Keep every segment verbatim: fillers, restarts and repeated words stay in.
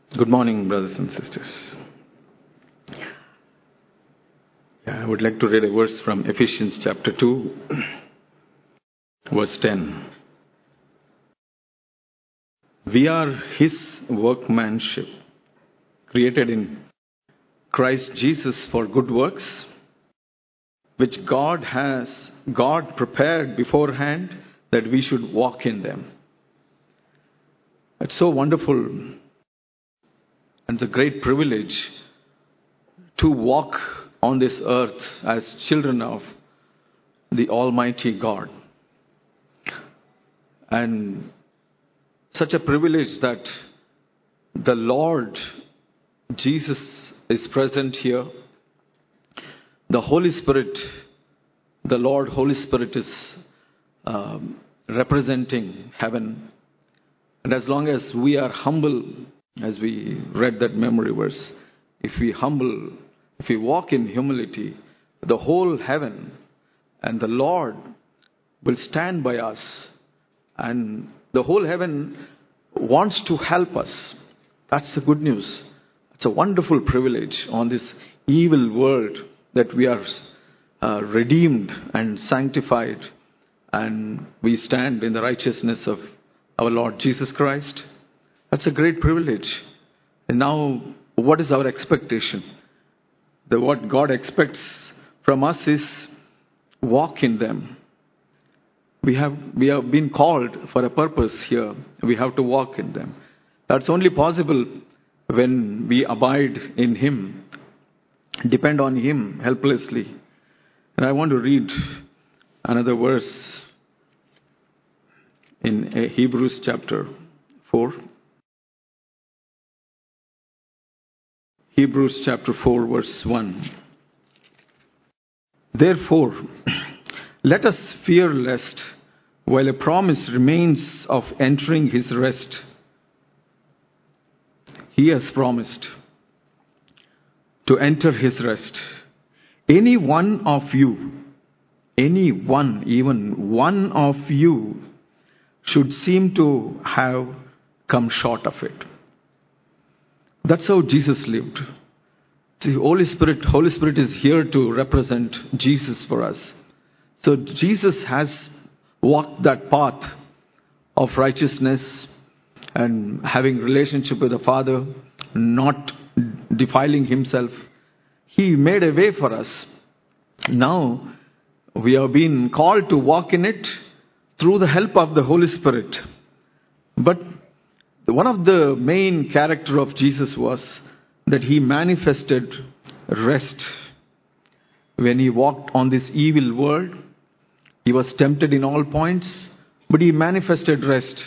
Good morning, brothers and sisters. Yeah, I would like to read a verse from Ephesians chapter two, verse ten. We are His workmanship, created in Christ Jesus for good works, which God has, God prepared beforehand that we should walk in them. It's so wonderful. And it's a great privilege to walk on this earth as children of the Almighty God. And such a privilege that the Lord Jesus is present here. The Holy Spirit, the Lord Holy Spirit is um, representing heaven. And as long as we are humble, as we read that memory verse, if we humble, if we walk in humility, the whole heaven and the Lord will stand by us. And the whole heaven wants to help us. That's the good news. It's a wonderful privilege on this evil world that we are uh, redeemed and sanctified, and we stand in the righteousness of our Lord Jesus Christ. That's a great privilege. And now, what is our expectation? The, what God expects from us is walk in them. We have, we have been called for a purpose here. We have to walk in them. That's only possible when we abide in Him, depend on Him helplessly. And I want to read another verse in Hebrews chapter four. Hebrews chapter four, verse one. Therefore, let us fear lest, while a promise remains of entering His rest, He has promised to enter His rest. Any one of you, any one, even one of you, should seem to have come short of it. That's how Jesus lived. The Holy Spirit, Holy Spirit is here to represent Jesus for us. So Jesus has walked that path of righteousness and having relationship with the Father, not defiling Himself. He made a way for us. Now we have been called to walk in it through the help of the Holy Spirit. But one of the main character of Jesus was that He manifested rest. When He walked on this evil world, He was tempted in all points, but He manifested rest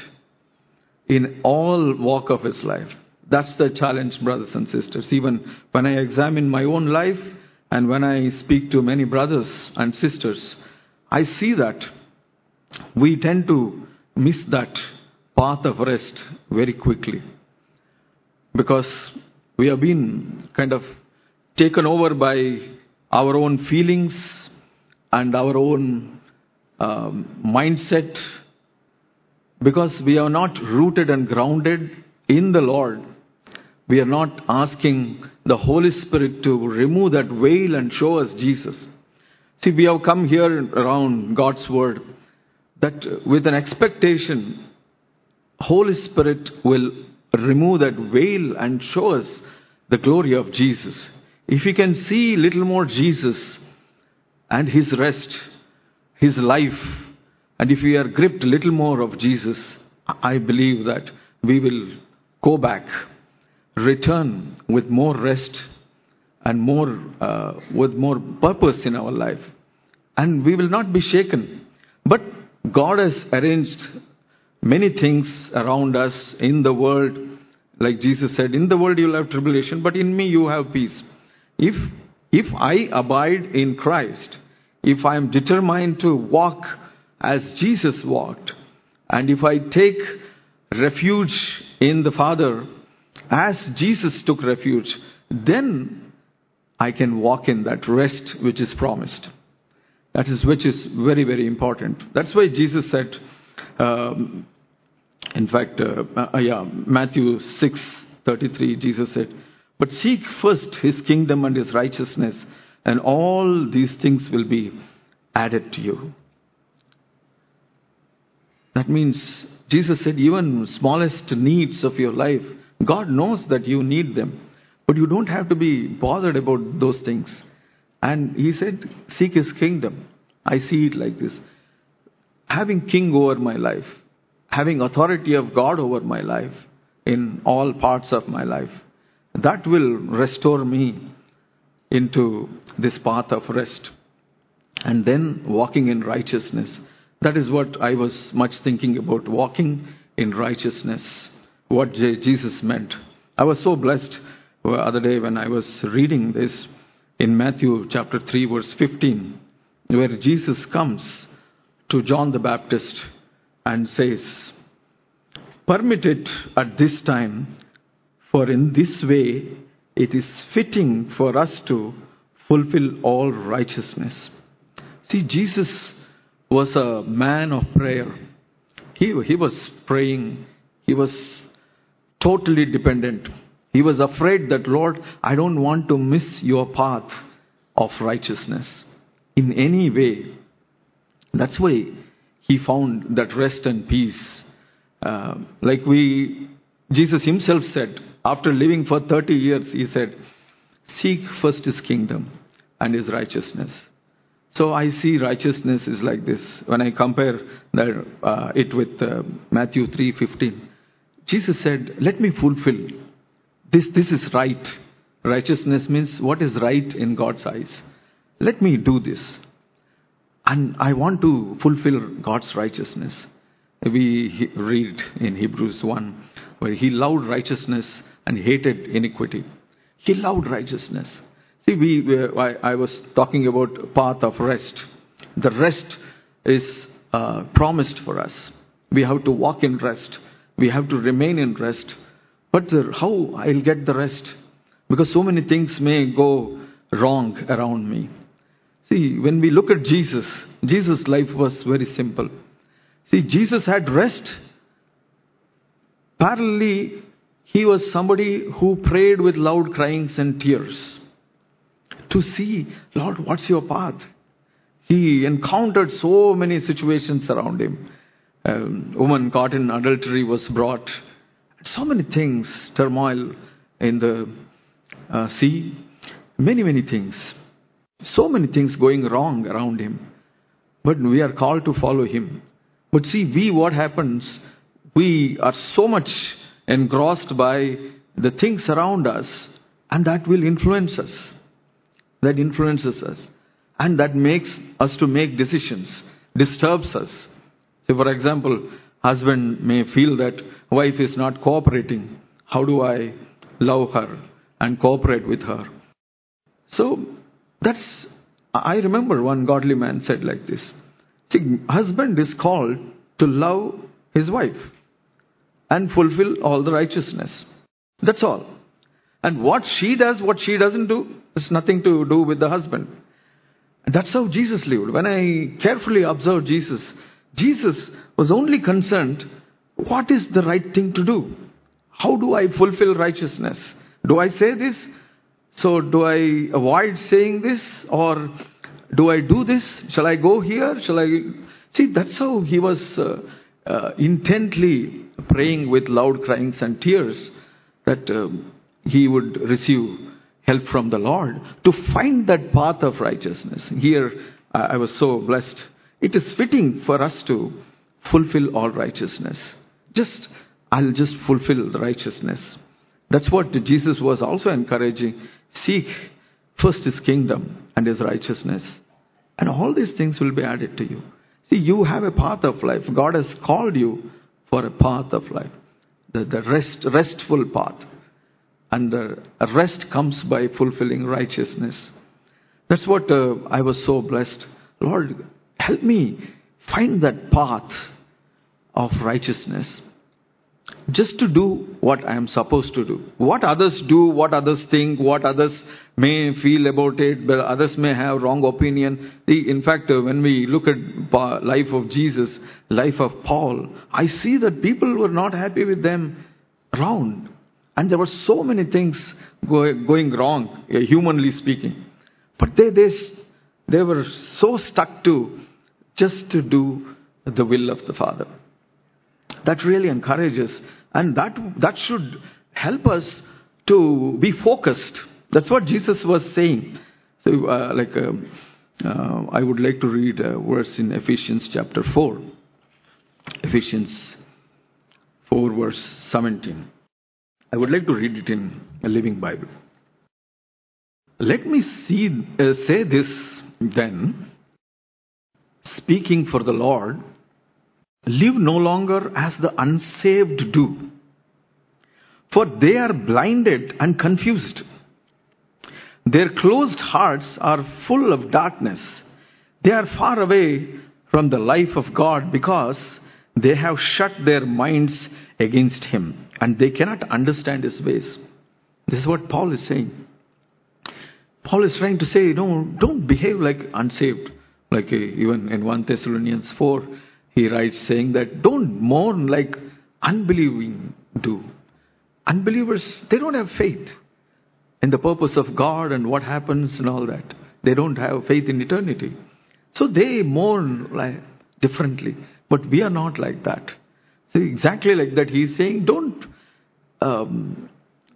in all walk of His life. That's the challenge, brothers and sisters. Even when I examine my own life and when I speak to many brothers and sisters, I see that we tend to miss that path of rest very quickly, because we have been kind of taken over by our own feelings and our own um, mindset, because we are not rooted and grounded in the Lord. We are not asking the Holy Spirit to remove that veil and show us Jesus. See, we have come here around God's Word that with an expectation, Holy Spirit will remove that veil and show us the glory of Jesus. If we can see little more Jesus and His rest, His life, and if we are gripped a little more of Jesus, I believe that we will go back, return with more rest and more uh, with more purpose in our life, and we will not be shaken. But God has arranged many things around us in the world. Like Jesus said, in the world you will have tribulation, but in me you have peace. If if I abide in Christ, if I am determined to walk as Jesus walked, and if I take refuge in the Father as Jesus took refuge, then I can walk in that rest which is promised. That is which is very, very important. That's why Jesus said, um, in fact, uh, uh, yeah, Matthew six thirty-three, Jesus said, "But seek first his kingdom and his righteousness, and all these things will be added to you." That means Jesus said even smallest needs of your life, God knows that you need them. But you don't have to be bothered about those things. And he said, seek his kingdom. I see it like this. Having king over my life, having authority of God over my life in all parts of my life, that will restore me into this path of rest. And then walking in righteousness. That is what I was much thinking about, walking in righteousness, what Jesus meant. I was so blessed the other day when I was reading this in Matthew chapter three verse fifteen, where Jesus comes to John the Baptist and says, "Permit it at this time, for in this way it is fitting for us to fulfill all righteousness." See, Jesus was a man of prayer. He, he was praying. He was totally dependent. He was afraid that, Lord, I don't want to miss your path of righteousness in any way. That's why he found that rest and peace. Uh, like we, Jesus himself said, after living for thirty years, he said, seek first his kingdom and his righteousness. So I see righteousness is like this. When I compare that, uh, it with uh, Matthew three fifteen, Jesus said, let me fulfill. This, this is right. Righteousness means what is right in God's eyes. Let me do this. And I want to fulfill God's righteousness. We read in Hebrews one, where he loved righteousness and hated iniquity. He loved righteousness. See, we, we I, I was talking about path of rest. The rest is uh, promised for us. We have to walk in rest. We have to remain in rest. But the, how I'll get the rest? Because so many things may go wrong around me. See, when we look at Jesus, Jesus' life was very simple. See, Jesus had rest. Parallelly, he was somebody who prayed with loud cryings and tears. To see, Lord, what's your path? He encountered so many situations around him. A woman caught in adultery was brought. So many things, turmoil in the uh, sea. Many, many things. So many things going wrong around him. But we are called to follow him. But see, we, what happens? We are so much engrossed by the things around us, and that will influence us. That influences us. And that makes us to make decisions, disturbs us. So for example, husband may feel that wife is not cooperating. How do I love her and cooperate with her? So that's, I remember one godly man said like this. See, husband is called to love his wife and fulfill all the righteousness. That's all. And what she does, what she doesn't do, has nothing to do with the husband. And that's how Jesus lived. When I carefully observed Jesus, Jesus was only concerned, what is the right thing to do? How do I fulfill righteousness? Do I say this? So do I avoid saying this? Or do I do this? Shall I go here? Shall I? See, that's how he was uh, uh, intently praying with loud cryings and tears, that uh, he would receive help from the Lord to find that path of righteousness. Here, uh, I was so blessed. It is fitting for us to fulfill all righteousness. Just, I'll just fulfill the righteousness. That's what Jesus was also encouraging. Seek first his kingdom and his righteousness, and all these things will be added to you. See, you have a path of life. God has called you for a path of life. The, the rest, restful path. And the rest comes by fulfilling righteousness. That's what uh, I was so blessed. Lord, help me find that path of righteousness. Just to do what I am supposed to do. What others do, what others think, what others may feel about it, but others may have wrong opinion. In fact, uh, when we look at life of Jesus, life of Paul, I see that people were not happy with them around. And there were so many things go, going wrong, uh, humanly speaking. But they, they, they were so stuck to just to do the will of the Father. That really encourages, and that that should help us to be focused. That's what Jesus was saying. So, uh, like, um, uh, I would like to read a verse in Ephesians chapter four. Ephesians four, verse seventeen. I would like to read it in a Living Bible. Let me see, uh, say this then, speaking for the Lord, live no longer as the unsaved do, for they are blinded and confused. Their closed hearts are full of darkness. They are far away from the life of God because they have shut their minds against Him and they cannot understand His ways. This is what Paul is saying. Paul is trying to say, no, don't behave like unsaved. Like uh, even in First Thessalonians four, he writes saying that don't mourn like unbelieving do. Unbelievers, they don't have faith in the purpose of God and what happens and all that. They don't have faith in eternity. So they mourn like differently. But we are not like that. So exactly like that, he is saying, don't um,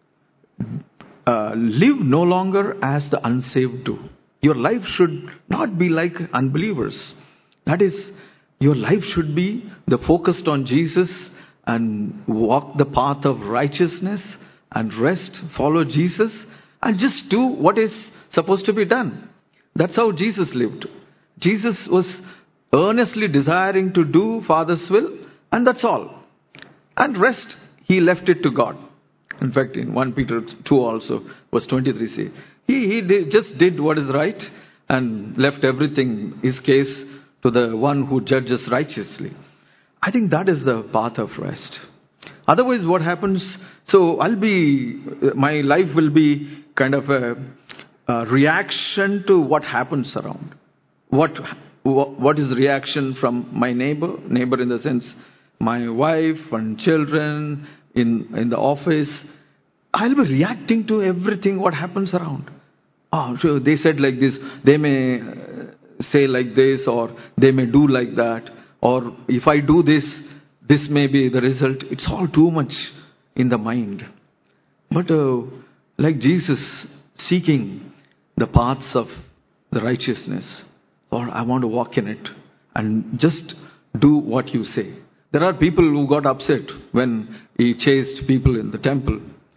uh, live no longer as the unsaved do. Your life should not be like unbelievers. That is, your life should be the focused on Jesus and walk the path of righteousness and rest, follow Jesus and just do what is supposed to be done. That's how Jesus lived. Jesus was earnestly desiring to do Father's will, and that's all. And rest, he left it to God. In fact, in First Peter two also, verse twenty-three says, he, he did, just did what is right and left everything, his case, to the one who judges righteously. I think that is the path of rest. Otherwise, what happens? So I'll be, my life will be kind of a, a reaction to what happens around. What, what is reaction from my neighbor? Neighbor in the sense, my wife and children in, in the office. I'll be reacting to everything what happens around. Oh, so they said like this. They may say like this, or they may do like that. Or if I do this, this may be the result. It's all too much in the mind. But uh, like Jesus seeking the paths of the righteousness, or I want to walk in it and just do what you say. There are people who got upset when he chased people in the temple.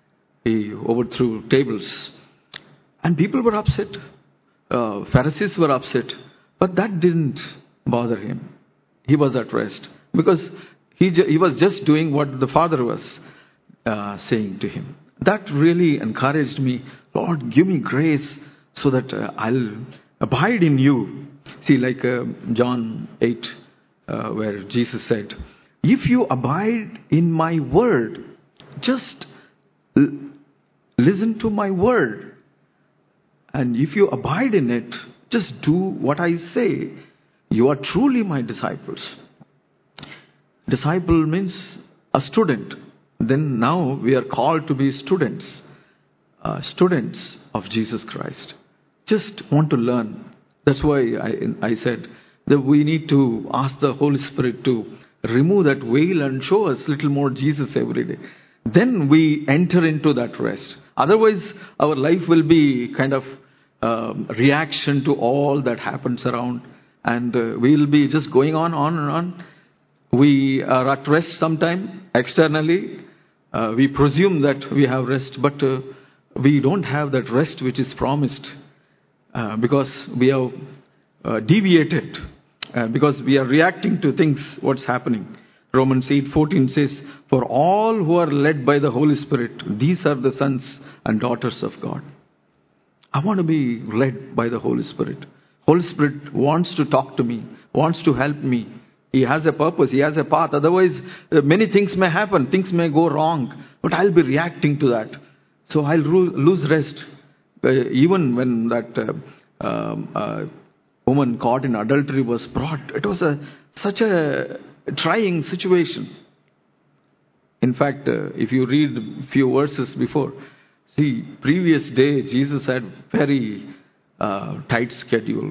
He overthrew tables. And people were upset. Uh, Pharisees were upset. But that didn't bother him. He was at rest. Because he, he was just doing what the Father was uh, saying to him. That really encouraged me. Lord, give me grace so that uh, I'll abide in you. See, like uh, John eight, uh, where Jesus said, if you abide in my word, just l- listen to my word. And if you abide in it, just do what I say. You are truly my disciples. Disciple means a student. Then now we are called to be students. Uh, students of Jesus Christ. Just want to learn. That's why I, I said that we need to ask the Holy Spirit to remove that veil and show us a little more Jesus every day. Then we enter into that rest. Otherwise, our life will be kind of um, reaction to all that happens around. And uh, we'll be just going on, on and on. We are at rest sometime externally. Uh, we presume that we have rest, but uh, we don't have that rest which is promised uh, because we have uh, deviated. Uh, because we are reacting to things, what's happening. Romans eight fourteen says, for all who are led by the Holy Spirit, these are the sons and daughters of God. I want to be led by the Holy Spirit. Holy Spirit wants to talk to me, wants to help me. He has a purpose, He has a path. Otherwise, uh, many things may happen, things may go wrong. But I'll be reacting to that. So I'll ro- lose rest. Uh, even when that uh, um, uh, woman caught in adultery was brought, it was a such a trying situation. In fact, uh, if you read a few verses before, see, previous day Jesus had very uh, tight schedule.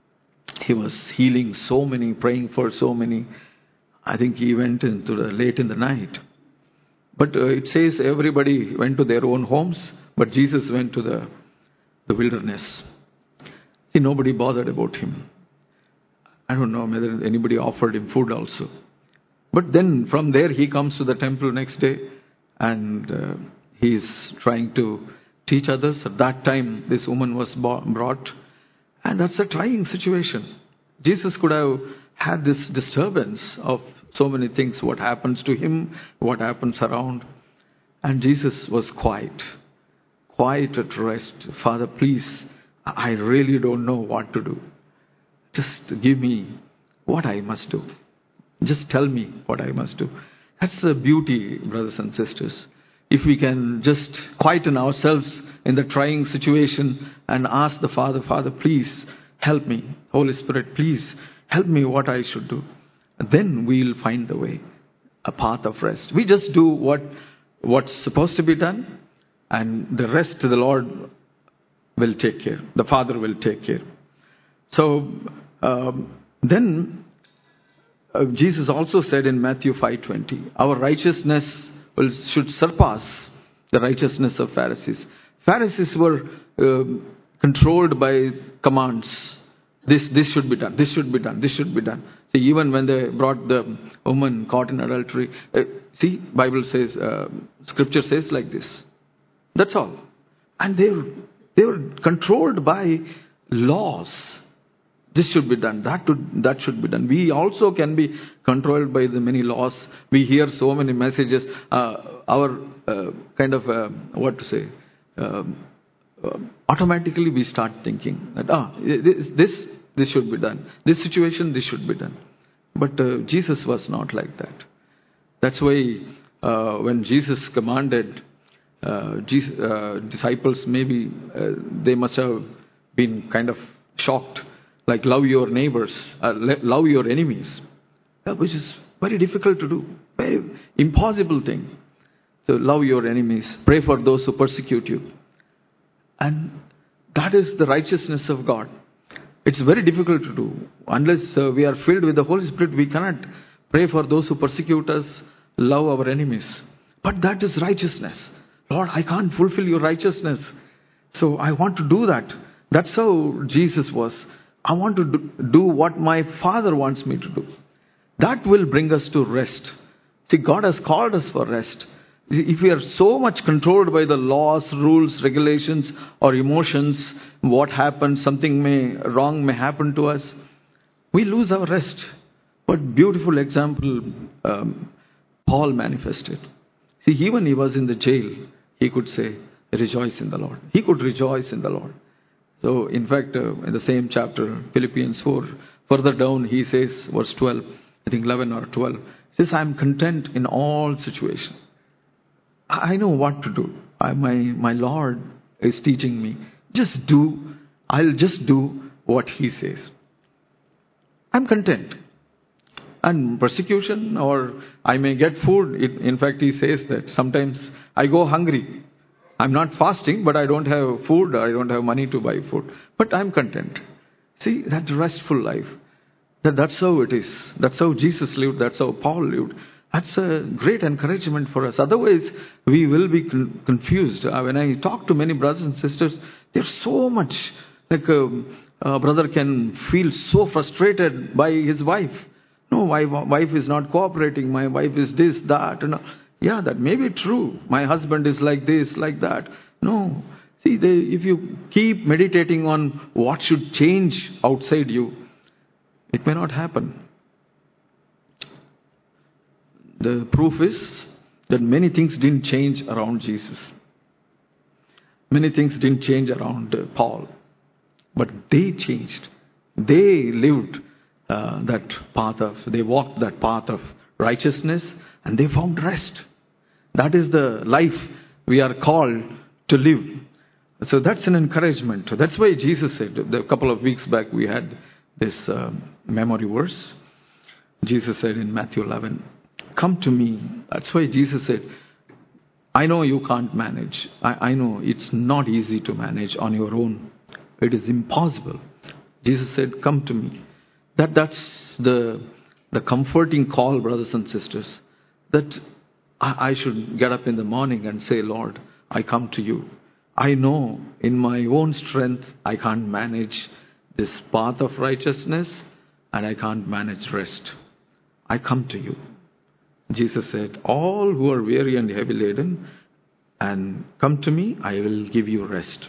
He was healing so many, praying for so many. I think he went into the late in the night. But uh, it says everybody went to their own homes, but Jesus went to the, the wilderness. See, nobody bothered about him. I don't know whether anybody offered him food also. But then from there he comes to the temple next day and uh, he is trying to teach others. At that time this woman was brought, and that's a trying situation. Jesus could have had this disturbance of so many things, what happens to him, what happens around. And Jesus was quiet, quiet at rest. Father, please, I really don't know what to do. Just give me what I must do. Just tell me what I must do. That's the beauty, brothers and sisters. If we can just quieten ourselves in the trying situation and ask the Father, Father, please help me. Holy Spirit, please help me what I should do. Then we'll find the way, a path of rest. We just do what what's supposed to be done, and the rest the Lord will take care. The Father will take care. So um, then uh, Jesus also said in Matthew five twenty, our righteousness will, should surpass the righteousness of Pharisees. Pharisees were uh, controlled by commands. This this should be done. This should be done. This should be done. See, even when they brought the woman caught in adultery, uh, see, Bible says, uh, Scripture says like this. That's all. And they were, they were controlled by laws. This should be done. That should, that should be done. We also can be controlled by the many laws. We hear so many messages. Uh, our uh, kind of, uh, what to say, uh, uh, automatically we start thinking that, ah, this, this, this should be done. This situation, this should be done. But uh, Jesus was not like that. That's why uh, when Jesus commanded uh, Jesus, uh, disciples, maybe uh, they must have been kind of shocked. Like love your neighbors, uh, love your enemies, uh, which is very difficult to do, very impossible thing. So love your enemies, pray for those who persecute you. And that is the righteousness of God. It's very difficult to do. Unless uh, we are filled with the Holy Spirit, we cannot pray for those who persecute us, love our enemies. But that is righteousness. Lord, I can't fulfill your righteousness, so I want to do that. That's how Jesus was. I want to do what my Father wants me to do. That will bring us to rest. See, God has called us for rest. If we are so much controlled by the laws, rules, regulations, or emotions, what happens, something may wrong may happen to us, we lose our rest. What beautiful example um, Paul manifested. See, even he was in the jail, he could say, rejoice in the Lord. He could rejoice in the Lord. So, in fact, uh, in the same chapter, Philippians four, further down, he says, verse twelve, I think eleven or twelve, he says, I am content in all situations. I know what to do. I, my, my Lord is teaching me. Just do, I'll just do what he says. I'm content. And persecution, or I may get food. It, in fact, he says that sometimes I go hungry. I'm not fasting, but I don't have food, I don't have money to buy food. But I'm content. See, that restful life. That, that's how it is. That's how Jesus lived. That's how Paul lived. That's a great encouragement for us. Otherwise, we will be con- confused. Uh, when I talk to many brothers and sisters, there's so much. Like a, a brother can feel so frustrated by his wife. No, my wife is not cooperating. My wife is this, that, and yeah, that may be true. My husband is like this, like that. No. See, they, if you keep meditating on what should change outside you, it may not happen. The proof is that many things didn't change around Jesus. Many things didn't change around uh, Paul. But they changed. They lived uh, that path of, they walked that path of righteousness, and they found rest. That is the life we are called to live. So that's an encouragement. That's why Jesus said, a couple of weeks back we had this uh, memory verse. Jesus said in Matthew eleven, come to me. That's why Jesus said, I know you can't manage. I, I know it's not easy to manage on your own. It is impossible. Jesus said, come to me. That That's the, the comforting call, brothers and sisters. That I, I should get up in the morning and say, Lord, I come to you. I know in my own strength I can't manage this path of righteousness and I can't manage rest. I come to you. Jesus said, all who are weary and heavy laden, and come to me, I will give you rest.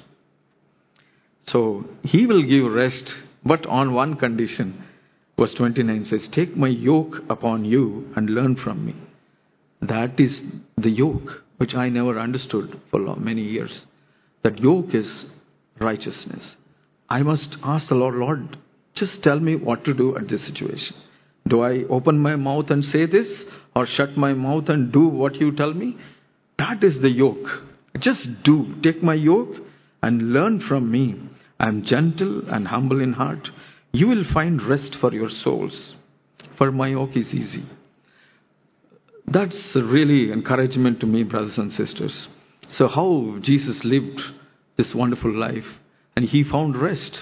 So he will give rest, but on one condition. Verse twenty-nine says, take my yoke upon you and learn from me. That is the yoke, which I never understood for many years. That yoke is righteousness. I must ask the Lord, Lord, just tell me what to do at this situation. Do I open my mouth and say this, or shut my mouth and do what you tell me? That is the yoke. Just do. Take my yoke and learn from me. I am gentle and humble in heart. You will find rest for your souls. For my yoke is easy. That's really encouragement to me, brothers and sisters. So how Jesus lived this wonderful life, and he found rest.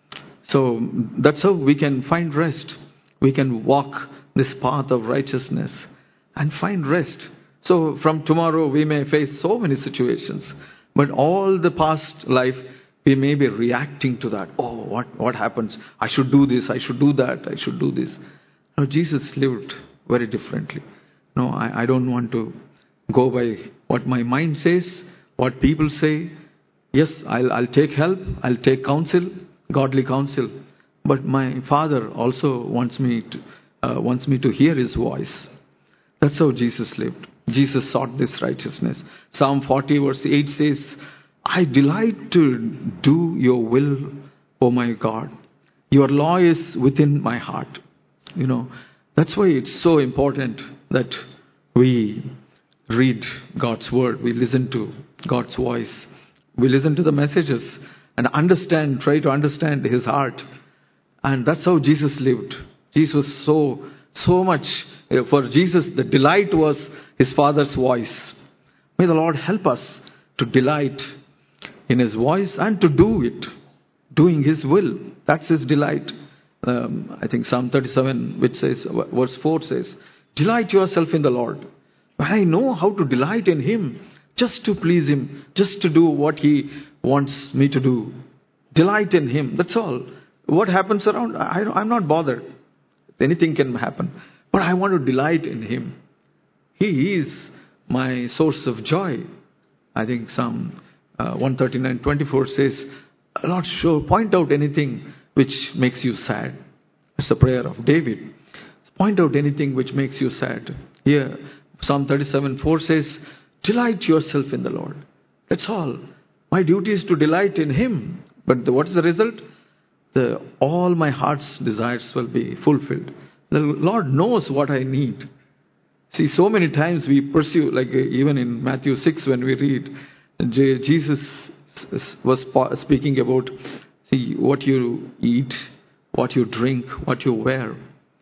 So that's how we can find rest. We can walk this path of righteousness and find rest. So from tomorrow we may face so many situations, but all the past life we may be reacting to that. Oh, what, what happens? I should do this, I should do that, I should do this. No, Jesus lived very differently. No, I, I don't want to go by what my mind says, what people say. Yes, I'll, I'll take help, I'll take counsel, godly counsel. But my Father also wants me to, uh, wants me to hear His voice. That's how Jesus lived. Jesus sought this righteousness. Psalm forty verse eight says, I delight to do your will, O my God. Your law is within my heart. You know, that's why it's so important that we read God's word. We listen to God's voice. We listen to the messages and understand, try to understand His heart. And that's how Jesus lived. Jesus was so, so much, for Jesus, the delight was His Father's voice. May the Lord help us to delight in His voice and to do it, doing His will. That's His delight. Um, I think Psalm thirty-seven, which says, verse four says, delight yourself in the Lord. When I know how to delight in Him, just to please Him, just to do what He wants me to do. Delight in Him, that's all. What happens around, I, I'm not bothered. Anything can happen. But I want to delight in Him. He is my source of joy. I think Psalm uh, one thirty-nine twenty-four says, Lord, show, point out anything which makes you sad. It's the prayer of David. Point out anything which makes you sad. Here, Psalm thirty-seven four says, delight yourself in the Lord. That's all. My duty is to delight in Him. But the, what is the result? The, all my heart's desires will be fulfilled. The Lord knows what I need. See, so many times we pursue, like even in Matthew six when we read, Jesus was speaking about, see, what you eat, what you drink, what you wear.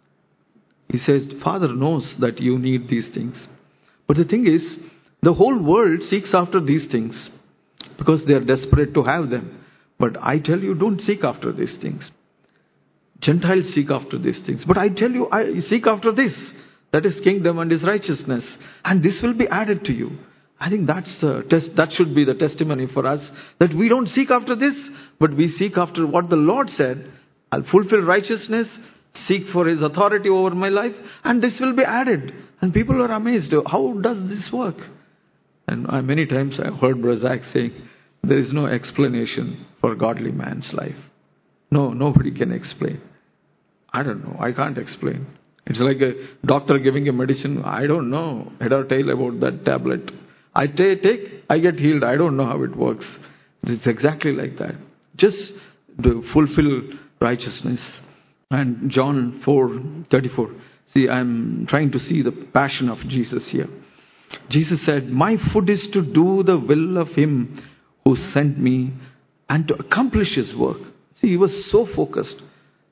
He says, Father knows that you need these things. But the thing is, the whole world seeks after these things because they are desperate to have them. But I tell you, don't seek after these things. Gentiles seek after these things. But I tell you, I seek after this. That is kingdom and His righteousness. And this will be added to you. I think that's the test, that should be the testimony for us. That we don't seek after this, but we seek after what the Lord said. I'll fulfill righteousness, seek for His authority over my life, and this will be added. And people are amazed. How does this work? And I, many times I've heard Brother Zach saying, there is no explanation for godly man's life. No, nobody can explain. I don't know. I can't explain. It's like a doctor giving a medicine. I don't know head or tail about that tablet. I t- take, I get healed. I don't know how it works. It's exactly like that. Just to fulfill righteousness. And John four thirty-four. See, I'm trying to see the passion of Jesus here. Jesus said, my food is to do the will of Him who sent me and to accomplish His work. See, He was so focused.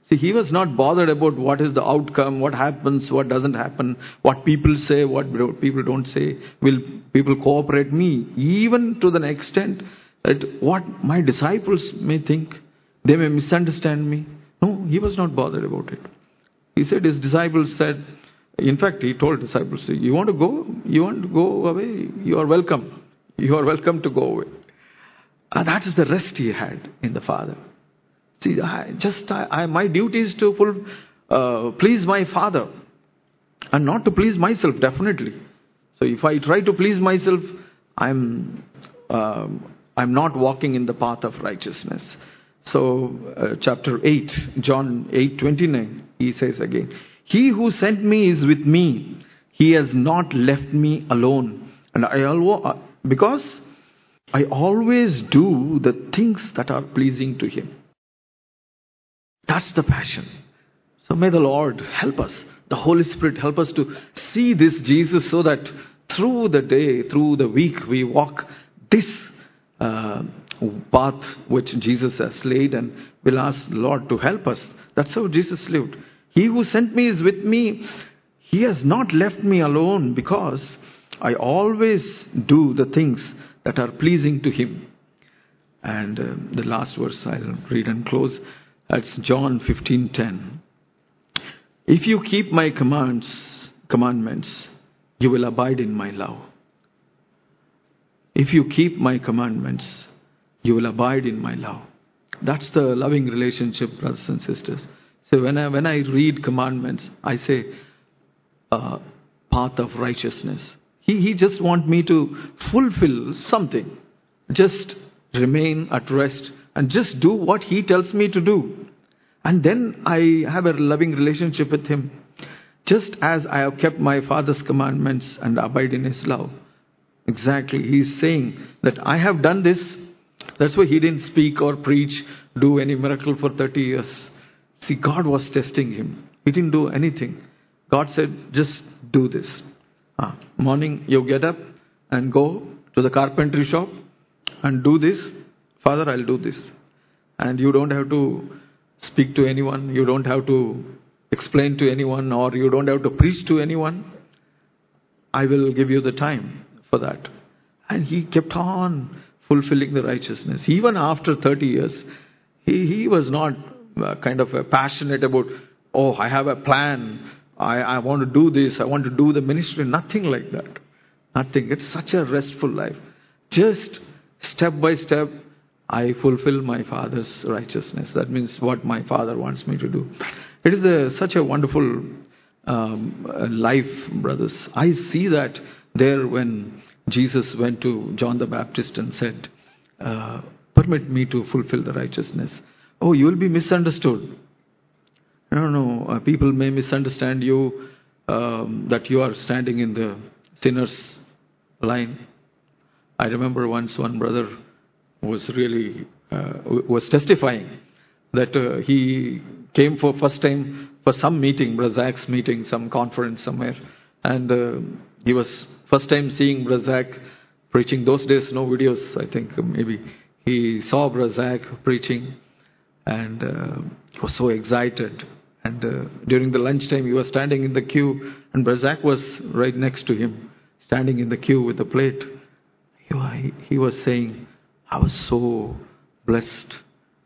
See, he was not bothered about what is the outcome, what happens, what doesn't happen, what people say, what people don't say. Will people cooperate me? Even to the extent that what my disciples may think, they may misunderstand me. No, he was not bothered about it. He said, his disciples said, in fact, he told disciples, you want to go? You want to go away? You are welcome. You are welcome to go away. And that is the rest he had in the Father. See, I just I, I, my duty is to full, uh, please my Father and not to please myself, definitely. So if I try to please myself, I'm uh, I'm not walking in the path of righteousness. So uh, chapter eight, John eight twenty-nine, he says again, he who sent me is with me. He has not left me alone. And I always, because I always do the things that are pleasing to him. That's the passion. So may the Lord help us. The Holy Spirit help us to see this Jesus so that through the day, through the week, we walk this uh, path which Jesus has laid, and we'll ask the Lord to help us. That's how Jesus lived. He who sent me is with me. He has not left me alone because I always do the things that are pleasing to him. And uh, the last verse I'll read and close. That's John fifteen ten. If you keep my commands, commandments, you will abide in my love. If you keep my commandments, you will abide in my love. That's the loving relationship, brothers and sisters. So when I when I read commandments, I say, uh, path of righteousness. He he just wants me to fulfill something, just remain at rest and just do what he tells me to do. And then I have a loving relationship with him. Just as I have kept my Father's commandments and abide in his love. Exactly. He's saying that I have done this. That's why he didn't speak or preach, do any miracle for thirty years. See, God was testing him. He didn't do anything. God said, just do this. Ah, morning you get up and go to the carpentry shop and do this. Father, I'll do this. And you don't have to speak to anyone. You don't have to explain to anyone, or you don't have to preach to anyone. I will give you the time for that. And he kept on fulfilling the righteousness. Even after thirty years, he, he was not uh, kind of uh, passionate about, oh, I have a plan. I, I want to do this. I want to do the ministry. Nothing like that. Nothing. It's such a restful life. Just step by step, I fulfill my Father's righteousness. That means what my Father wants me to do. It is a, such a wonderful um, life, brothers. I see that there when Jesus went to John the Baptist and said, uh, permit me to fulfill the righteousness. Oh, you will be misunderstood. No, no, uh, people may misunderstand you um, that you are standing in the sinner's line. I remember once one brother was really uh, was testifying that uh, he came for first time for some meeting, Brother Zach's meeting, some conference somewhere, and uh, he was first time seeing Brother Zach preaching. Those days, no videos. I think maybe he saw Brother Zach preaching, and uh, he was so excited. And uh, during the lunchtime, he was standing in the queue, and Brother Zach was right next to him, standing in the queue with the plate. He, he was saying, I was so blessed.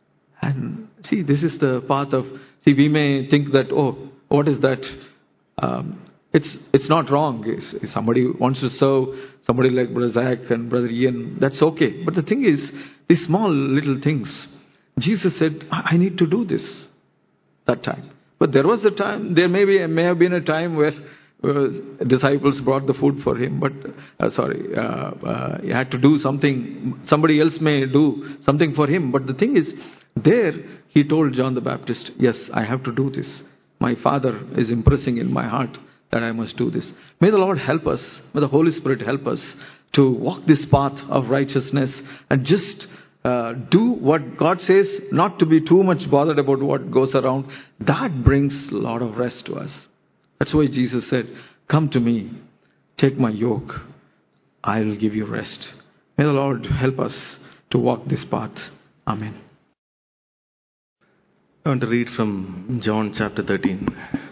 And see, this is the path of, see, we may think that, oh, what is that? Um, it's it's not wrong. If, if somebody wants to serve somebody like Brother Zach and Brother Ian, that's okay. But the thing is, these small little things, Jesus said, I, I need to do this that time. But there was a time, there may be may have been a time where uh, disciples brought the food for him, but uh, sorry, uh, uh, he had to do something. Somebody else may do something for him. But the thing is, there he told John the Baptist, yes, I have to do this. My Father is impressing in my heart that I must do this. May the Lord help us. May the Holy Spirit help us to walk this path of righteousness and just uh, do what God says, not to be too much bothered about what goes around. That brings a lot of rest to us. That's why Jesus said, come to me, take my yoke, I will give you rest. May the Lord help us to walk this path. Amen. I want to read from John chapter thirteen.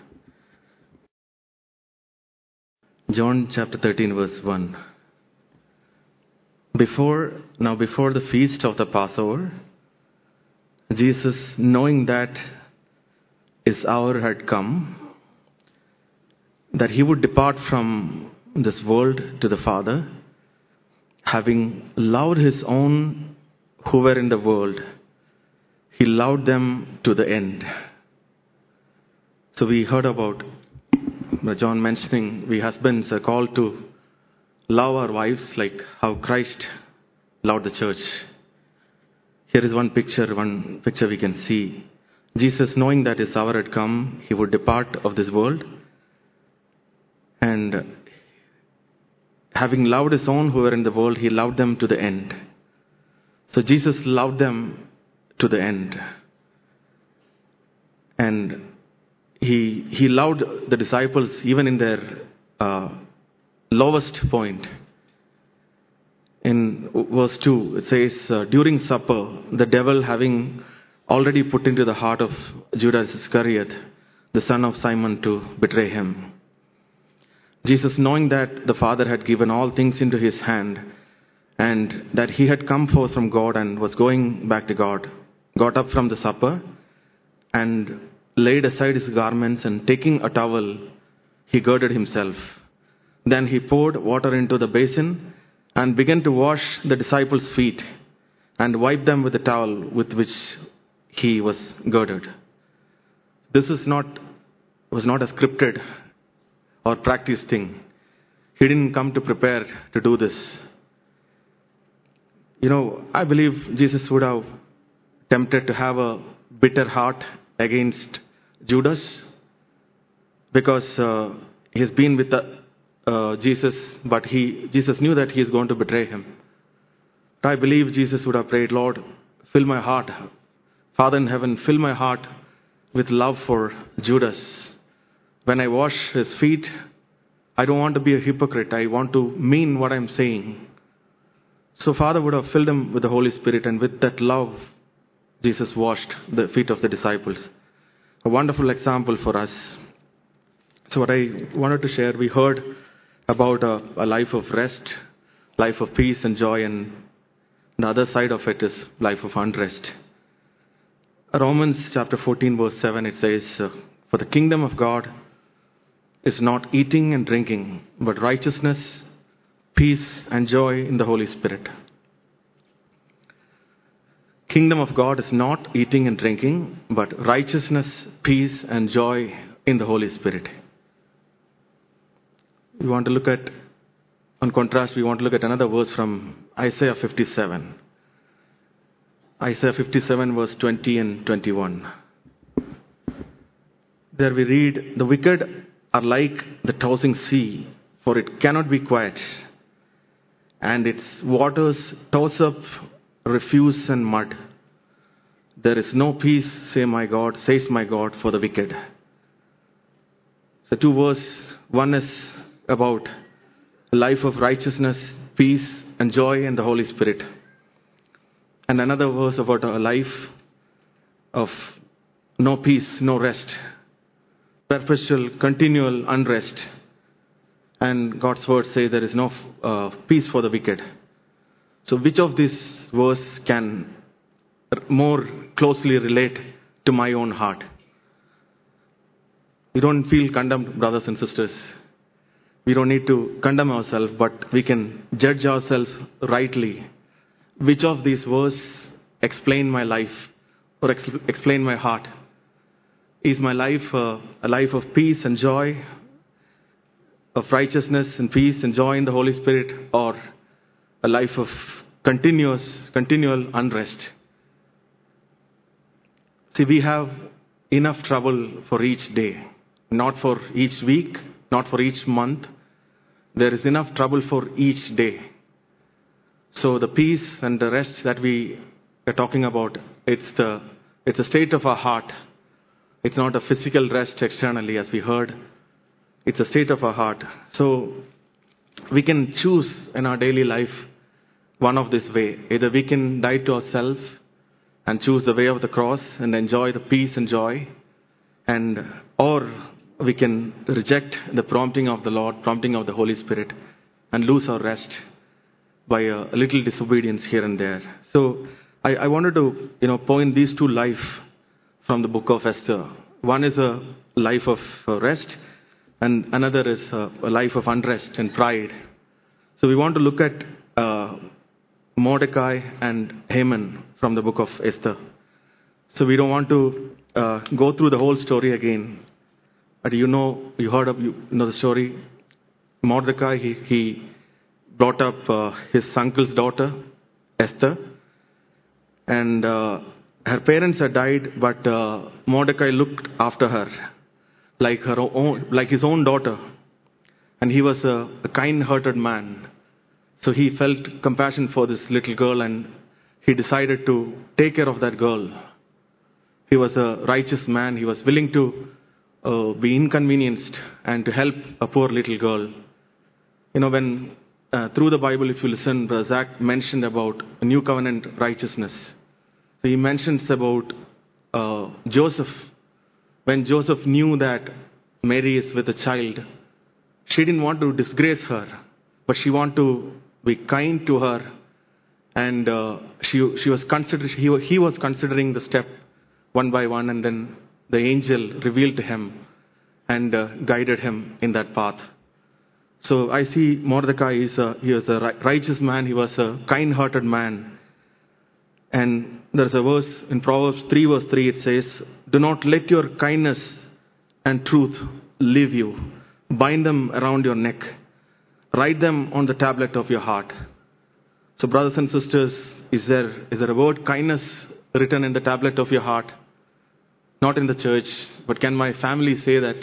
John chapter thirteen, verse one. Before, now before the feast of the Passover, Jesus, knowing that his hour had come, that he would depart from this world to the Father, having loved his own who were in the world, he loved them to the end. So we heard about John mentioning we husbands are called to love our wives like how Christ loved the church. Here is one picture, one picture we can see. Jesus, knowing that his hour had come, he would depart of this world, and having loved his own who were in the world, he loved them to the end. So Jesus loved them to the end. And he, he loved the disciples even in their uh, lowest point. In verse two, it says, uh, during supper, the devil having already put into the heart of Judas Iscariot, the son of Simon, to betray him. Jesus, knowing that the Father had given all things into his hand, and that he had come forth from God and was going back to God, got up from the supper and laid aside his garments, and taking a towel, he girded himself. Then he poured water into the basin and began to wash the disciples' feet and wipe them with the towel with which he was girded. This is not was not a scripted or practiced thing. He didn't come to prepare to do this. You know, I believe Jesus would have tempted to have a bitter heart against Judas, because uh, he has been with the, uh, Jesus, but he Jesus knew that he is going to betray him. But I believe Jesus would have prayed, Lord, fill my heart, Father in heaven, fill my heart with love for Judas. When I wash his feet, I don't want to be a hypocrite. I want to mean what I'm saying. So Father would have filled him with the Holy Spirit, and with that love, Jesus washed the feet of the disciples. A wonderful example for us. So what I wanted to share, we heard about a, a life of rest, life of peace and joy, and the other side of it is life of unrest. Romans chapter fourteen, verse seven, it says, for the kingdom of God is not eating and drinking, but righteousness, peace and joy in the Holy Spirit. Kingdom of God is not eating and drinking, but righteousness, peace and joy in the Holy Spirit. We want to look at, on contrast, we want to look at another verse from Isaiah fifty-seven. Isaiah fifty-seven, verse twenty and twenty-one. There we read, the wicked are like the tossing sea, for it cannot be quiet, and its waters toss up refuse and mud. There is no peace, say my God, says my God, for the wicked. So two verses, one is about a life of righteousness, peace and joy in the Holy Spirit. And another verse about a life of no peace, no rest, perpetual, continual unrest. And God's word says there is no uh, peace for the wicked. So which of these verses can more closely relate to my own heart? We don't feel condemned, brothers and sisters. We don't need to condemn ourselves, but we can judge ourselves rightly. Which of these verses explain my life or ex- explain my heart? Is my life uh, a life of peace and joy, of righteousness and peace and joy in the Holy Spirit, or a life of continuous, continual unrest? See, we have enough trouble for each day, not for each week, not for each month. There is enough trouble for each day. So the peace and the rest that we are talking about, it's the it's a state of our heart. It's not a physical rest externally, as we heard. It's a state of our heart. So we can choose in our daily life one of this way. Either we can die to ourselves and choose the way of the cross and enjoy the peace and joy, and or we can reject the prompting of the Lord, prompting of the Holy Spirit, and lose our rest by a little disobedience here and there. So I, I wanted to, you know, point these two life from the book of Esther. One is a life of rest, and another is a, a life of unrest and pride. So we want to look at uh, Mordecai and Haman from the book of Esther. So we don't want to uh, go through the whole story again. But you know, you heard of, you know the story. Mordecai, he, he brought up uh, his uncle's daughter, Esther. And uh, her parents had died, but uh, Mordecai looked after her like her own, like his own daughter. And he was a, a kind-hearted man. So he felt compassion for this little girl, and he decided to take care of that girl. He was a righteous man. He was willing to uh, be inconvenienced and to help a poor little girl. You know, when uh, through the Bible, if you listen, Brother Zach mentioned about a new covenant righteousness. So he mentions about uh, Joseph. When Joseph knew that Mary is with a child, she didn't want to disgrace her, but she wanted to be kind to her, and uh, she she was consider he, he was considering the step one by one, and then the angel revealed to him and uh, guided him in that path. So I see Mordecai is a, he was a righteous man. He was a kind-hearted man. And there's a verse in Proverbs three verse three. It says, "Do not let your kindness and truth leave you. Bind them around your neck. Write them on the tablet of your heart." So brothers and sisters, is there is there a word kindness written in the tablet of your heart? Not in the church, but can my family say that?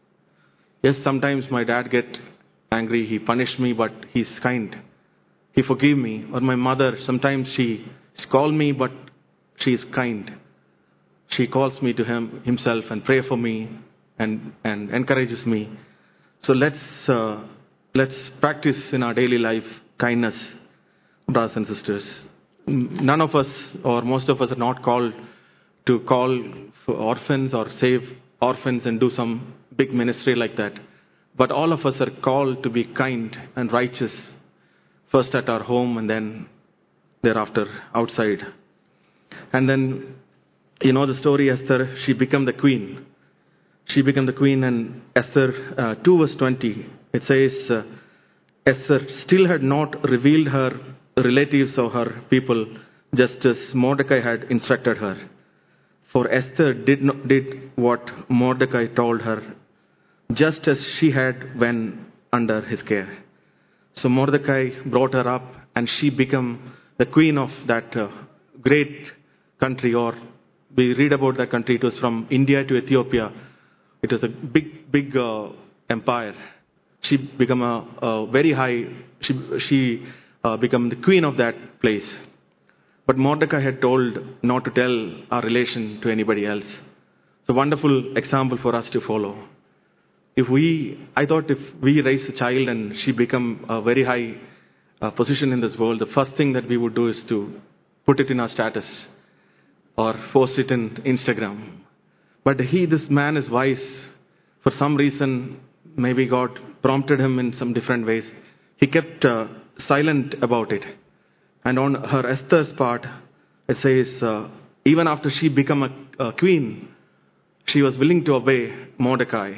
Yes, sometimes my dad get angry, he punished me, but he's kind. He forgive me. Or my mother, sometimes she calls me, but she is kind. She calls me to him himself and pray for me and, and encourages me. So let's uh, let's practice in our daily life kindness, brothers and sisters. None of us, or most of us, are not called to call for orphans or save orphans and do some big ministry like that. But all of us are called to be kind and righteous, first at our home and then thereafter outside. And then, you know the story, Esther, she became the queen. She became the queen, and Esther uh, two verse twenty, it says, uh, Esther still had not revealed her relatives or her people, just as Mordecai had instructed her. For Esther did not, did what Mordecai told her, just as she had when under his care. So Mordecai brought her up, and she became the queen of that uh, great country. Or we read about that country. It was from India to Ethiopia. It was a big, big uh, empire. She became a, a very high. She she uh, became the queen of that place. But Mordecai had told not to tell our relation to anybody else. It's a wonderful example for us to follow. If we, I thought if we raise a child and she become a very high uh, position in this world, the first thing that we would do is to put it in our status or post it in Instagram. But he, this man is wise. For some reason, maybe God prompted him in some different ways. He kept uh, silent about it. And on her Esther's part, it says, uh, even after she became a, a queen, she was willing to obey Mordecai.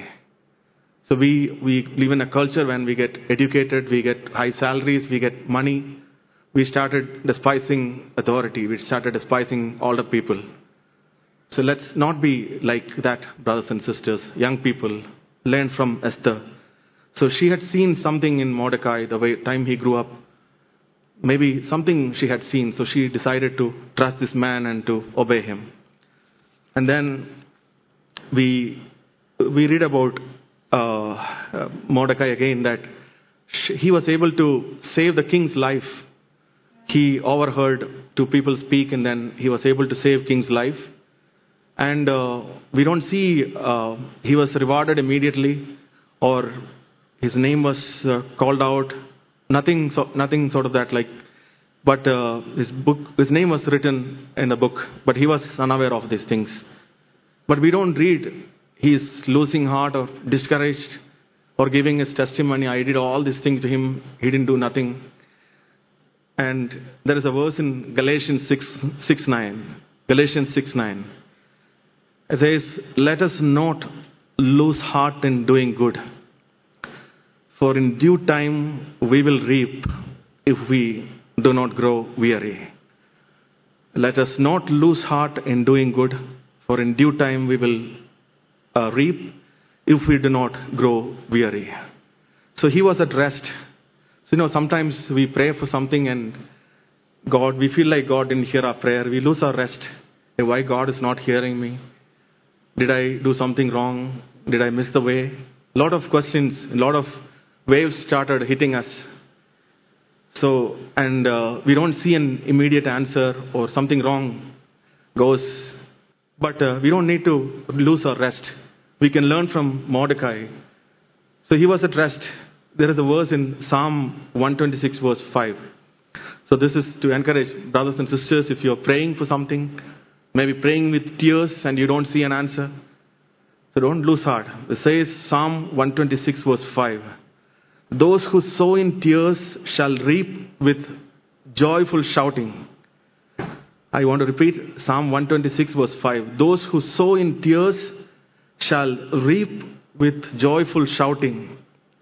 So we, we live in a culture when we get educated, we get high salaries, we get money. We started despising authority. We started despising older people. So let's not be like that, brothers and sisters. Young people, learn from Esther. So she had seen something in Mordecai the way time he grew up. Maybe something she had seen, so she decided to trust this man and to obey him. And then we we read about uh, uh, Mordecai again, that she, he was able to save the king's life. He overheard two people speak, and then he was able to save king's life. And uh, we don't see uh, he was rewarded immediately, or his name was uh, called out. Nothing, so, nothing sort of that. Like But uh, his book, his name was written in the book, but he was unaware of these things. But we don't read he is losing heart or discouraged or giving his testimony. I did all these things to him. He didn't do nothing. And there is a verse in Galatians six, six nine. Galatians six nine. It says, let us not lose heart in doing good. For in due time we will reap if we do not grow weary. Let us not lose heart in doing good. For in due time we will uh, reap if we do not grow weary. So he was at rest. So, you know, sometimes we pray for something and God, we feel like God didn't hear our prayer. We lose our rest. Hey, why God is not hearing me? Did I do something wrong? Did I miss the way? A lot of questions, a lot of waves started hitting us. So, and uh, we don't see an immediate answer or something wrong goes. But uh, we don't need to lose our rest. We can learn from Mordecai. So he was at rest. There is a verse in Psalm one twenty-six verse five. So this is to encourage brothers and sisters, if you're praying for something, maybe praying with tears and you don't see an answer, so don't lose heart. It says Psalm one twenty-six verse five. Those who sow in tears shall reap with joyful shouting. I want to repeat Psalm one twenty-six verse five. Those who sow in tears shall reap with joyful shouting.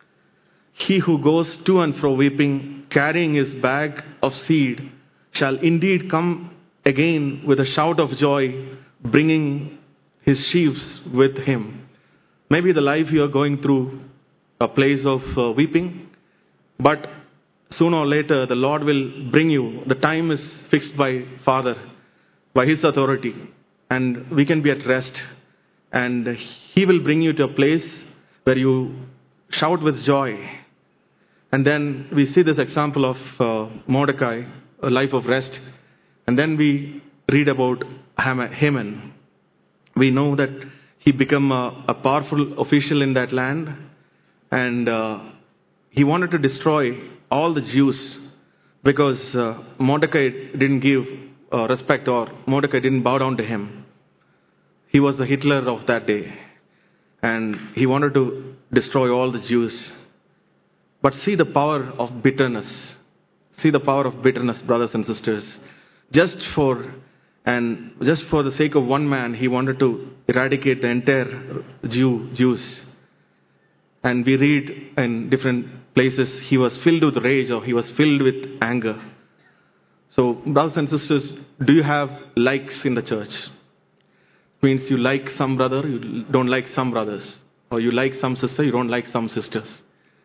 He who goes to and fro weeping, carrying his bag of seed, shall indeed come again with a shout of joy, bringing his sheaves with him. Maybe the life you are going through a place of uh, weeping, but sooner or later the Lord will bring you. The time is fixed by Father, by His authority, and we can be at rest, and He will bring you to a place where you shout with joy. And then we see this example of uh, Mordecai, a life of rest. And then we read about Haman. We know that he became a, a powerful official in that land. And uh, he wanted to destroy all the Jews because uh, Mordecai didn't give uh, respect, or Mordecai didn't bow down to him. He was the Hitler of that day. And he wanted to destroy all the Jews. But see the power of bitterness. See the power of bitterness, brothers and sisters. Just for and just for the sake of one man, he wanted to eradicate the entire Jew Jews. And we read in different places, he was filled with rage, or he was filled with anger. So, brothers and sisters, do you have likes in the church? Means you like some brother, you don't like some brothers. Or you like some sister, you don't like some sisters.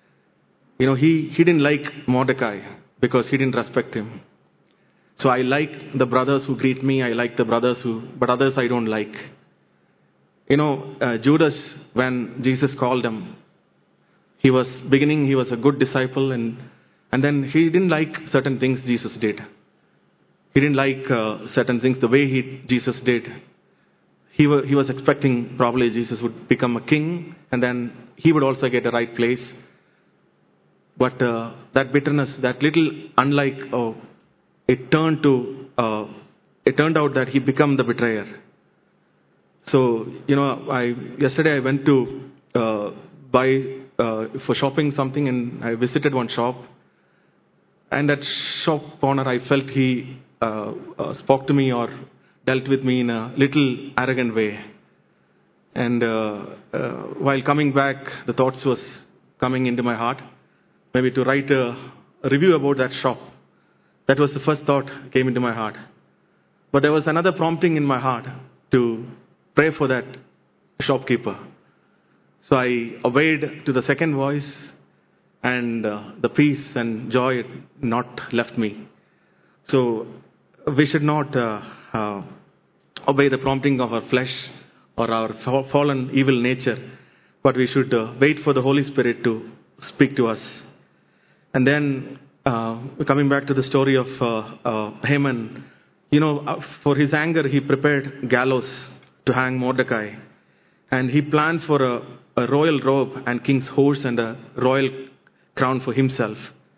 You know, he, he didn't like Mordecai because he didn't respect him. So I like the brothers who greet me, I like the brothers who, but others I don't like. You know, uh, Judas, when Jesus called him, he was beginning, he was a good disciple, and, and then he didn't like certain things Jesus did. He didn't like uh, certain things the way he, Jesus did. He, were, he was expecting probably Jesus would become a king, and then he would also get a right place. But uh, that bitterness, that little unlike, oh, it turned to, uh, it turned out that he became the betrayer. So, you know, I yesterday I went to uh, buy uh, for shopping something, and I visited one shop. And that shop owner, I felt he uh, uh, spoke to me or dealt with me in a little arrogant way. And uh, uh, while coming back, the thoughts was coming into my heart. Maybe to write a, a review about that shop. That was the first thought came into my heart. But there was another prompting in my heart to pray for that shopkeeper. So I obeyed to the second voice, and uh, the peace and joy not left me. So we should not uh, uh, obey the prompting of our flesh or our fallen evil nature, but we should uh, wait for the Holy Spirit to speak to us. And then, uh, coming back to the story of uh, uh, Haman, you know, uh, for his anger, he prepared gallows to hang Mordecai. And he planned for a, a royal robe and king's horse and a royal crown for himself.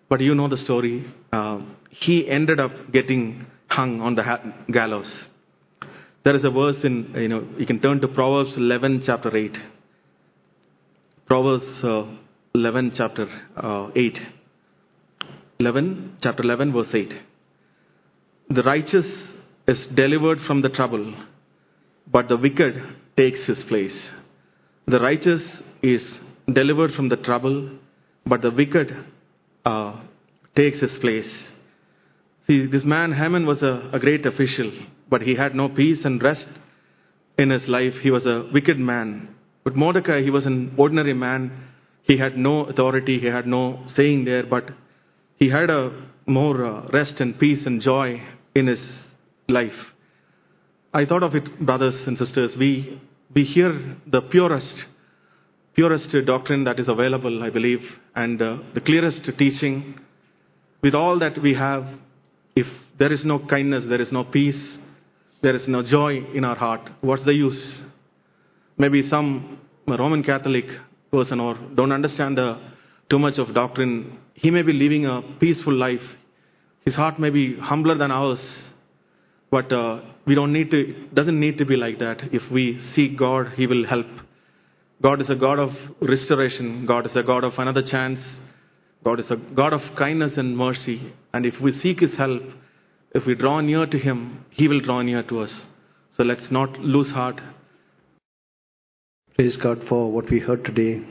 but you know the story. Uh, he ended up getting hung on the ha- gallows. There is a verse in, you know, you can turn to Proverbs eleven, chapter eight. Proverbs uh, eleven, chapter uh, eight. eleven, chapter eleven, verse eight. The righteous is delivered from the trouble, but the wicked takes his place. The righteous is delivered from the trouble, but the wicked uh, takes his place. See, this man, Haman, was a, a great official, but he had no peace and rest in his life. He was a wicked man. But Mordecai, he was an ordinary man. He had no authority, he had no saying there, but he had a more uh, rest and peace and joy in his life. I thought of it, brothers and sisters, we, we hear the purest, purest doctrine that is available, I believe, and uh, the clearest teaching. With all that we have, if there is no kindness, there is no peace, there is no joy in our heart, what's the use? Maybe some Roman Catholic person or don't understand the, too much of doctrine, he may be living a peaceful life. His heart may be humbler than ours. But uh, we don't need to, doesn't need to be like that. If we seek God, He will help. God is a God of restoration. God is a God of another chance. God is a God of kindness and mercy. And if we seek His help, if we draw near to Him, He will draw near to us. So let's not lose heart. Praise God for what we heard today.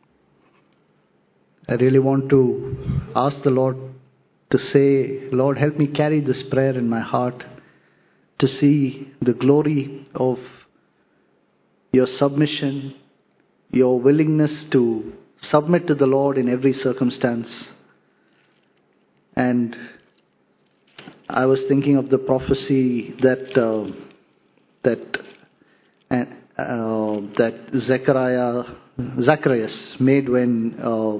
I really want to ask the Lord to say, Lord, help me carry this prayer in my heart, to see the glory of your submission, your willingness to submit to the Lord in every circumstance. And I was thinking of the prophecy that uh, that uh, uh, that Zechariah Zacharias made when uh,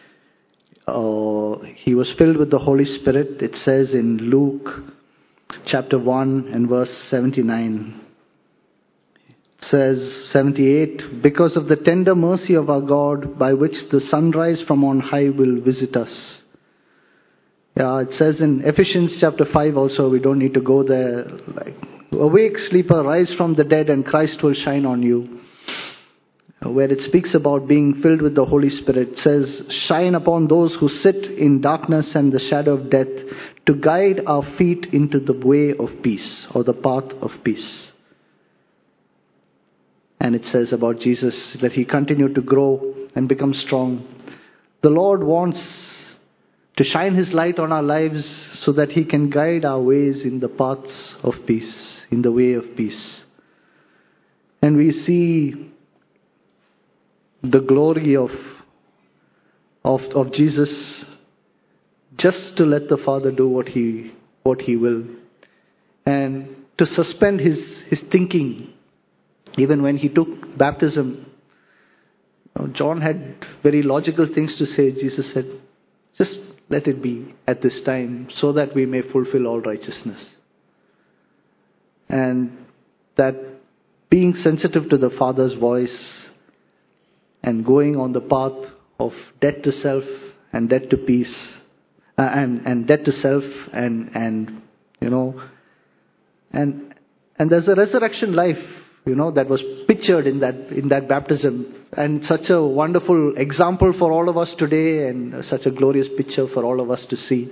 uh, he was filled with the Holy Spirit. It says in Luke chapter one and verse seventy-nine. It says seventy-eight, because of the tender mercy of our God, by which the sunrise from on high will visit us. Yeah, it says in Ephesians chapter five also, we don't need to go there. Like, awake, sleeper, rise from the dead and Christ will shine on you. Where it speaks about being filled with the Holy Spirit, it says, shine upon those who sit in darkness and the shadow of death, to guide our feet into the way of peace, or the path of peace. And it says about Jesus that He continued to grow and become strong. The Lord wants to shine His light on our lives so that He can guide our ways in the paths of peace, in the way of peace. And we see the glory of, of, of Jesus just to let the Father do what He, what He will. And to suspend His, his thinking. Even when He took baptism, John had very logical things to say. Jesus said, just let it be at this time so that we may fulfill all righteousness. And that being sensitive to the Father's voice and going on the path of death to self and death to peace, uh, and, and death to self and, and you know, and, and there's a resurrection life, you know, that was pictured in that in that baptism, and such a wonderful example for all of us today, and such a glorious picture for all of us to see.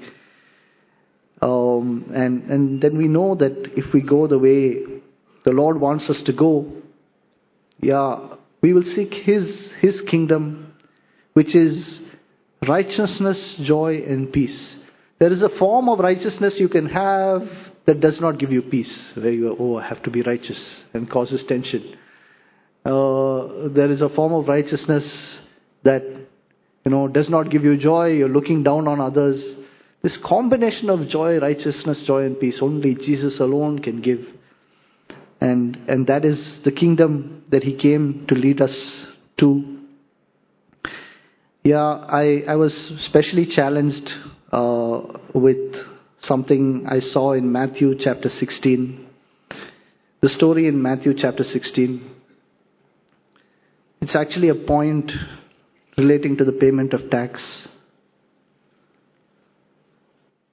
Um, and and then we know that if we go the way the Lord wants us to go, yeah, we will seek His His kingdom, which is righteousness, joy, and peace. There is a form of righteousness you can have that does not give you peace, where you go, oh, I have to be righteous, and causes tension. Uh, there is a form of righteousness that, you know, does not give you joy. You're looking down on others. This combination of joy, righteousness, joy, and peace, only Jesus alone can give. And and that is the kingdom that He came to lead us to. Yeah, I, I was especially challenged uh, with something I saw in Matthew chapter sixteen. The story in Matthew chapter sixteen. It's actually a point relating to the payment of tax.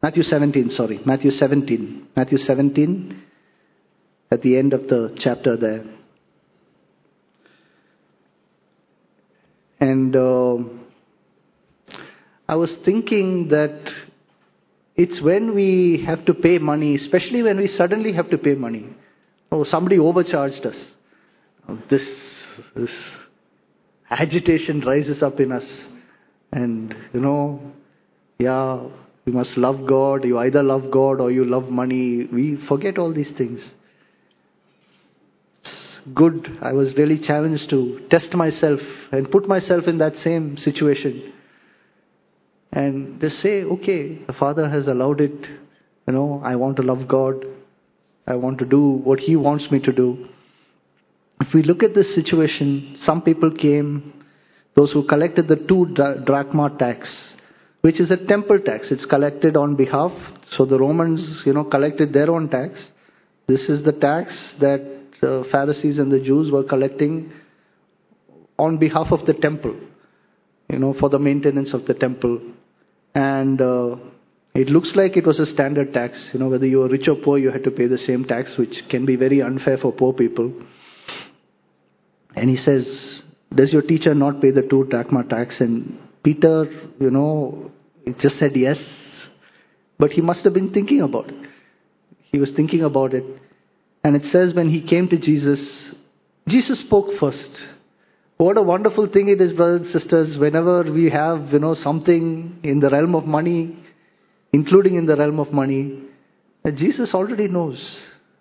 Matthew seventeen, sorry. Matthew seventeen. Matthew seventeen, at the end of the chapter there. And uh, I was thinking that it's when we have to pay money, especially when we suddenly have to pay money. Oh, somebody overcharged us. Oh, this, this agitation rises up in us. And, you know, yeah, you must love God. You either love God or you love money. We forget all these things. It's good. I was really challenged to test myself and put myself in that same situation. And just say, okay, the Father has allowed it. You know, I want to love God. I want to do what He wants me to do. If we look at this situation, some people came, those who collected the two drachma tax, which is a temple tax. It's collected on behalf. So the Romans, you know, collected their own tax. This is the tax that the Pharisees and the Jews were collecting on behalf of the temple, you know, for the maintenance of the temple. And uh, it looks like it was a standard tax. You know, whether you were rich or poor, you had to pay the same tax, which can be very unfair for poor people. And he says, does your teacher not pay the two drachma tax? And Peter, you know, he just said yes. But he must have been thinking about it. He was thinking about it. And it says when he came to Jesus, Jesus spoke first. What a wonderful thing it is, brothers and sisters, whenever we have, you know, something in the realm of money, including in the realm of money, that Jesus already knows.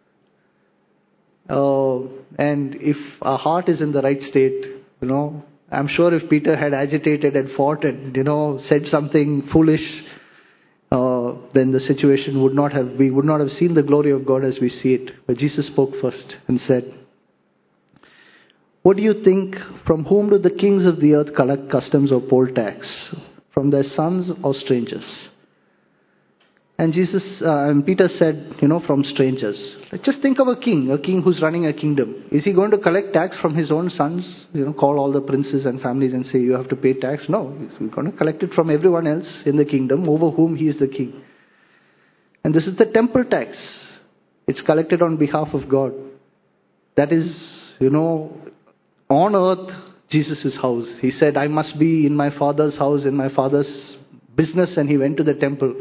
Uh, and if our heart is in the right state, you know, I'm sure if Peter had agitated and fought and, you know, said something foolish, uh, then the situation would not have, we would not have seen the glory of God as we see it. But Jesus spoke first and said, what do you think? From whom do the kings of the earth collect customs or poll tax? From their sons or strangers? And Jesus uh, and Peter said, you know, from strangers. Just think of a king, a king who's running a kingdom. Is he going to collect tax from his own sons? You know, call all the princes and families and say, you have to pay tax? No, he's going to collect it from everyone else in the kingdom over whom he is the king. And this is the temple tax. It's collected on behalf of God. That is, you know, on earth, Jesus' house. He said, I must be in my Father's house, in my Father's business, and he went to the temple.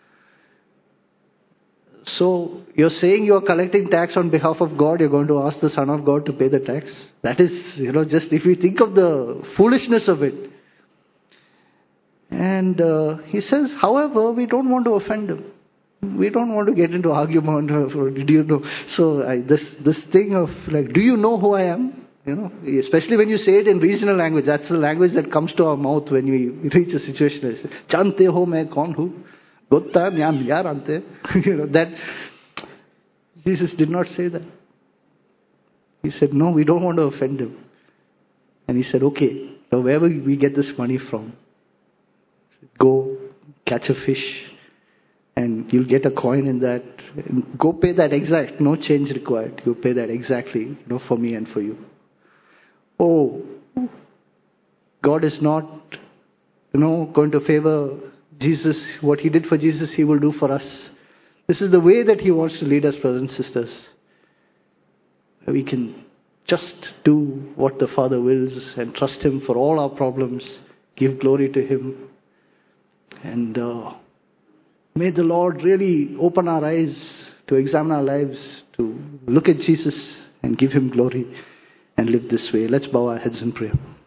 So, you're saying you're collecting tax on behalf of God, you're going to ask the Son of God to pay the tax? That is, you know, just if you think of the foolishness of it. And uh, he says, however, we don't want to offend him. We don't want to get into argument. Or, do you know? So, I, this, this thing of like, do you know who I am? You know, especially when you say it in regional language, that's the language that comes to our mouth when we reach a situation. Chante ho main kaun hu? Gotta nyan yar ante. You know, that Jesus did not say that. He said, no, we don't want to offend him. And he said, okay, so wherever we get this money from, go catch a fish and you'll get a coin in that. Go pay that exact, no change required. You'll pay that exactly, you know, for me and for you. Oh, God is not, you know, going to favor Jesus. What he did for Jesus, he will do for us. This is the way that he wants to lead us, brothers and sisters. We can just do what the Father wills and trust him for all our problems. Give glory to him. And uh, may the Lord really open our eyes to examine our lives, to look at Jesus and give him glory. And live this way. Let's bow our heads in prayer.